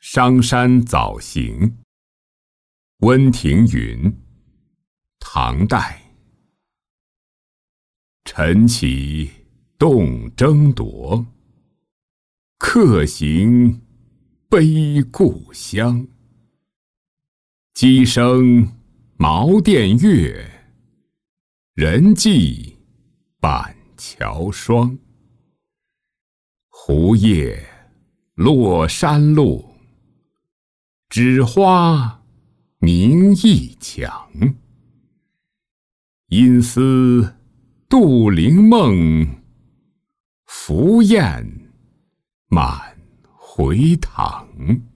商山早行。温庭筠，唐代。晨起动征铎，客行悲故乡。鸡声茅店月，人迹板桥霜。胡叶落山路，枳花明驿墙。因思杜陵梦，凫雁满回塘。